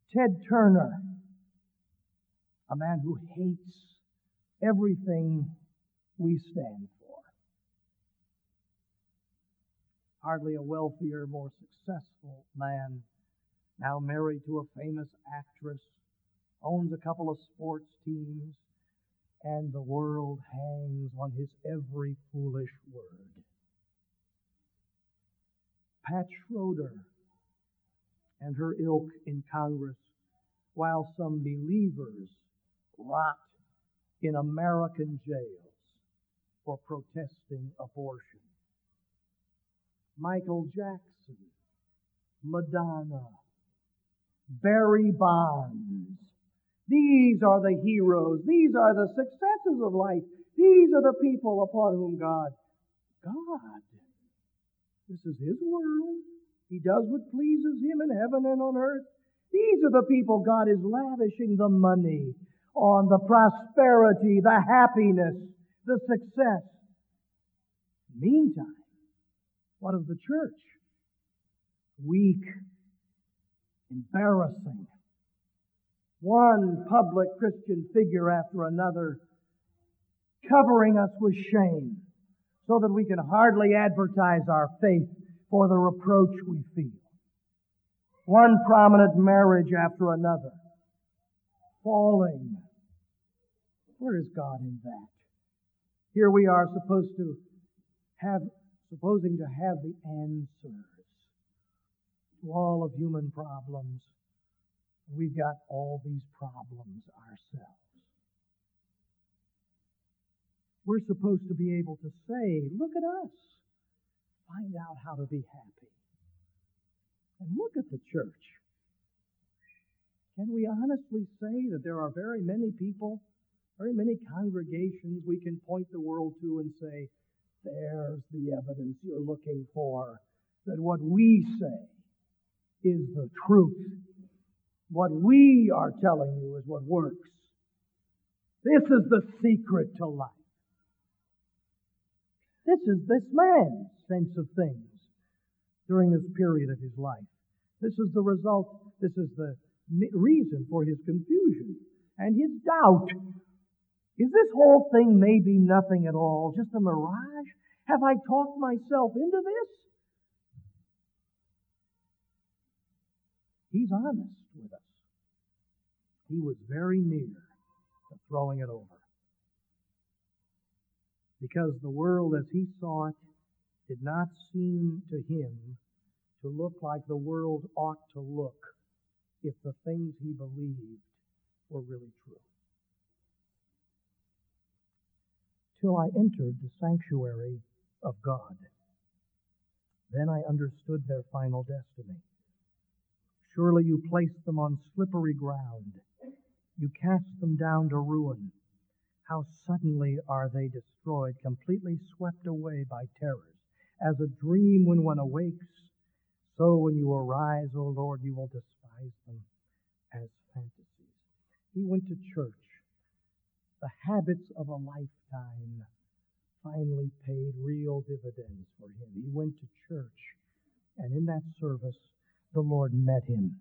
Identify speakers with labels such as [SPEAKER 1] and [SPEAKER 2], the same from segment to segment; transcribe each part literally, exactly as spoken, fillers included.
[SPEAKER 1] Ted Turner, a man who hates everything we stand for. Hardly a wealthier, more successful man, now married to a famous actress, owns a couple of sports teams, and the world hangs on his every foolish word. Pat Schroeder and her ilk in Congress, while some believers rot in American jails for protesting abortion. Michael Jackson, Madonna, Barry Bonds. These are the heroes. These are the successes of life. These are the people upon whom God, God, this is His world. He does what pleases Him in heaven and on earth. These are the people God is lavishing the money on, the prosperity, the happiness, the success. Meantime, what of the church? Weak, embarrassing. One public Christian figure after another covering us with shame so that we can hardly advertise our faith for the reproach we feel. One prominent marriage after another falling. Where is God in that? Here we are supposed to have, supposing to have the answers to all of human problems. We've got all these problems ourselves. We're supposed to be able to say, look at us. Find out how to be happy. And look at the church. Can we honestly say that there are very many people, very many congregations we can point the world to and say, there's the evidence you're looking for, that what we say is the truth. What we are telling you is what works. This is the secret to life. This is this man's sense of things during this period of his life. This is the result, this is the reason for his confusion and his doubt. Is this whole thing maybe nothing at all, just a mirage? Have I talked myself into this? He's honest with us. He was very near to throwing it over. Because the world as he saw it did not seem to him to look like the world ought to look if the things he believed were really true. Till I entered the sanctuary of God. Then I understood their final destiny. Surely you placed them on slippery ground. You cast them down to ruin. How suddenly are they destroyed, completely swept away by terrors. As a dream when one awakes, so when you arise, O Lord, you will despise them as fantasies. He went to church. The habits of a lifetime finally paid real dividends for him. He went to church, and in that service, the Lord met him.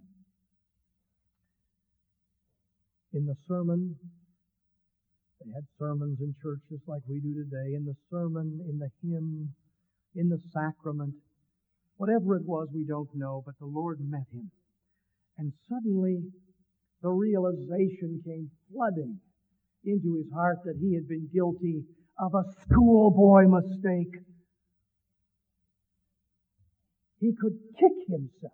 [SPEAKER 1] In the sermon, they had sermons in churches like we do today. In the sermon, in the hymn, in the sacrament, whatever it was, we don't know, but the Lord met him. And suddenly, the realization came flooding into his heart that he had been guilty of a schoolboy mistake. He could kick himself.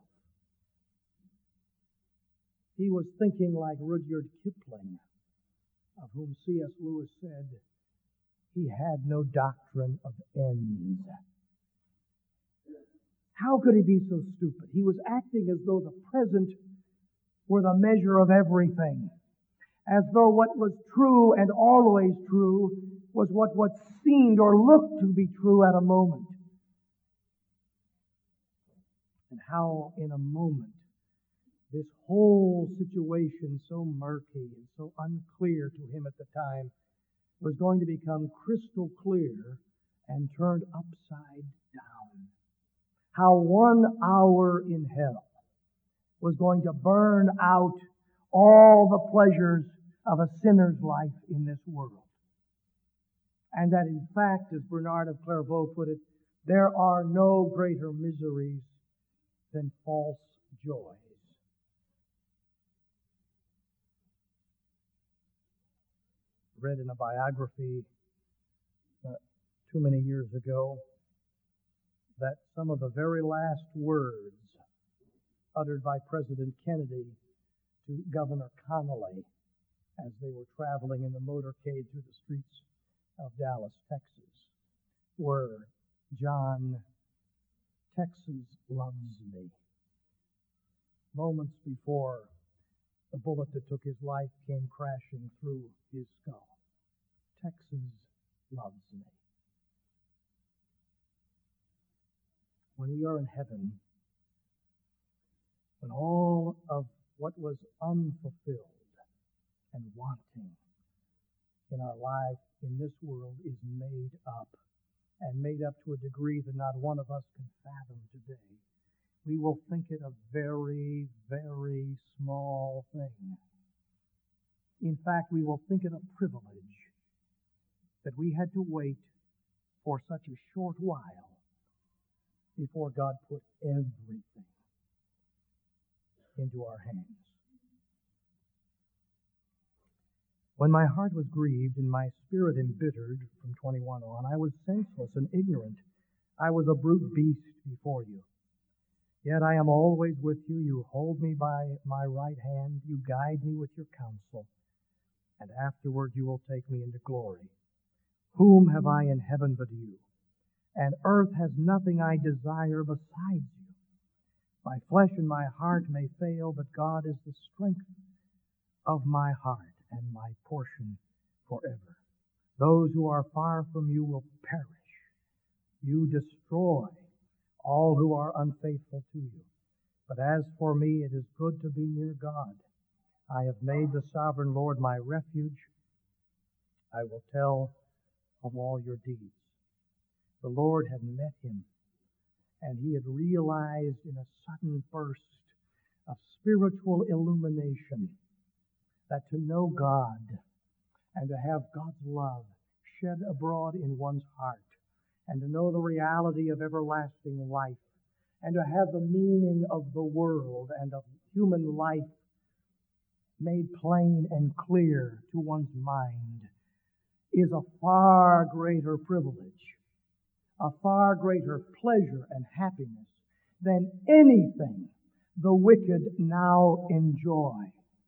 [SPEAKER 1] He was thinking like Rudyard Kipling, of whom C S Lewis said, he had no doctrine of ends. How could he be so stupid? He was acting as though the present were the measure of everything, as though what was true and always true was what, what seemed or looked to be true at a moment. And how in a moment this whole situation, so murky and so unclear to him at the time, was going to become crystal clear and turned upside down. How one hour in hell was going to burn out all the pleasures of a sinner's life in this world. And that in fact, as Bernard of Clairvaux put it, there are no greater miseries than false joys. Read in a biography uh, too many years ago that some of the very last words uttered by President Kennedy to Governor Connolly as they were traveling in the motorcade through the streets of Dallas, Texas, were, "John, Texas loves me." Moments before the bullet that took his life came crashing through his skull. Texas loves me. When we are in heaven, when all of what was unfulfilled and wanting in our life in this world is made up, and made up to a degree that not one of us can fathom today, we will think it a very, very small thing. In fact, we will think it a privilege that we had to wait for such a short while before God put everything into our hands. When my heart was grieved and my spirit embittered from twenty-one on, I was senseless and ignorant. I was a brute beast before you. Yet I am always with you. You hold me by my right hand. You guide me with your counsel. And afterward you will take me into glory. Whom have I in heaven but you? And earth has nothing I desire besides you. My flesh and my heart may fail, but God is the strength of my heart and my portion forever. Those who are far from you will perish. You destroy all who are unfaithful to you. But as for me, it is good to be near God. I have made the sovereign Lord my refuge. I will tell of all your deeds. The Lord had met him, and he had realized in a sudden burst of spiritual illumination that to know God and to have God's love shed abroad in one's heart, and to know the reality of everlasting life, and to have the meaning of the world and of human life made plain and clear to one's mind, is a far greater privilege, a far greater pleasure and happiness than anything the wicked now enjoy.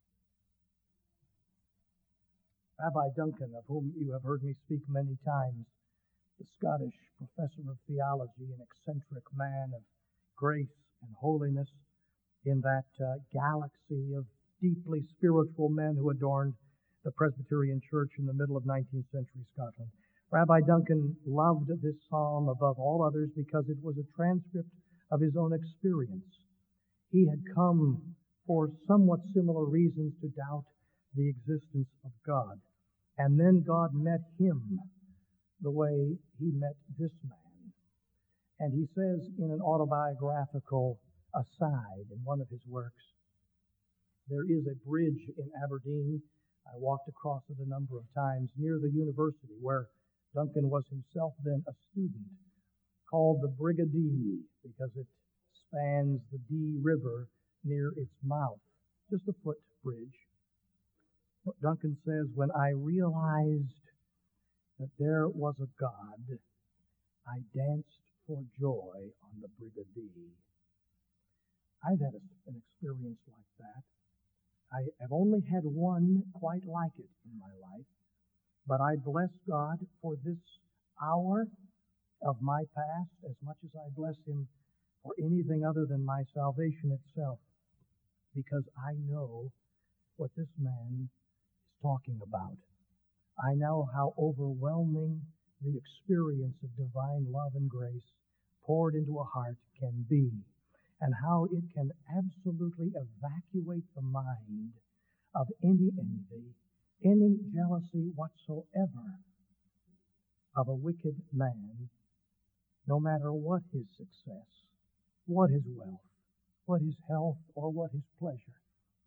[SPEAKER 1] Rabbi Duncan, of whom you have heard me speak many times, the Scottish professor of theology, an eccentric man of grace and holiness in that uh, galaxy of deeply spiritual men who adorned the Presbyterian Church in the middle of nineteenth century Scotland. Rabbi Duncan loved this psalm above all others because it was a transcript of his own experience. He had come for somewhat similar reasons to doubt the existence of God. And then God met him the way he met this man. And he says in an autobiographical aside in one of his works, there is a bridge in Aberdeen. I walked across it a number of times near the university where Duncan was himself then a student, called the Brigadee because it spans the Dee River near its mouth, just a footbridge. Duncan says, when I realized that there was a God, I danced for joy on the Brigadee. I've had a, an experience like that. I have only had one quite like it in my life, but I bless God for this hour of my past as much as I bless Him for anything other than my salvation itself, because I know what this man is talking about. I know how overwhelming the experience of divine love and grace poured into a heart can be, and how it can absolutely evacuate the mind of any envy, any jealousy whatsoever of a wicked man, no matter what his success, what his wealth, what his health, or what his pleasure.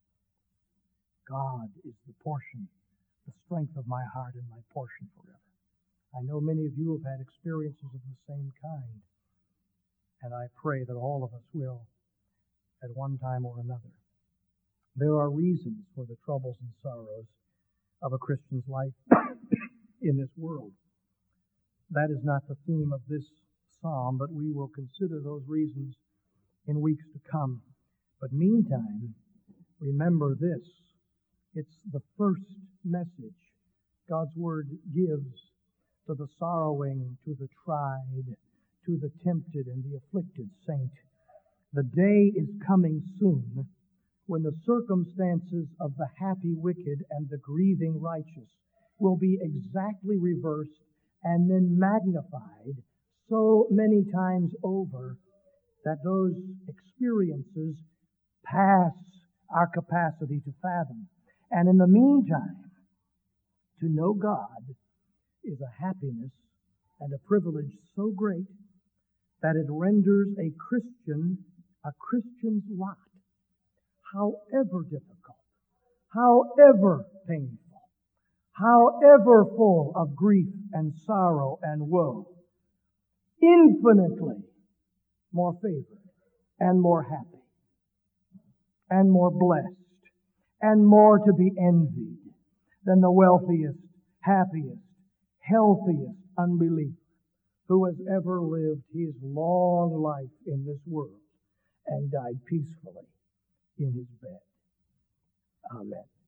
[SPEAKER 1] God is the portion, the strength of my heart and my portion forever. I know many of you have had experiences of the same kind, and I pray that all of us will at one time or another. There are reasons for the troubles and sorrows of a Christian's life in this world. That is not the theme of this psalm, but we will consider those reasons in weeks to come. But meantime, remember this. It's the first message God's Word gives to the sorrowing, to the tried, to the tempted and the afflicted saint. The day is coming soon when the circumstances of the happy wicked and the grieving righteous will be exactly reversed and then magnified so many times over that those experiences pass our capacity to fathom. And in the meantime, to know God is a happiness and a privilege so great that it renders a Christian a Christian's lot, however difficult, however painful, however full of grief and sorrow and woe, infinitely more favored and more happy and more blessed and more to be envied than the wealthiest, happiest, healthiest unbeliever who has ever lived his long life in this world and died peacefully in his bed. Amen.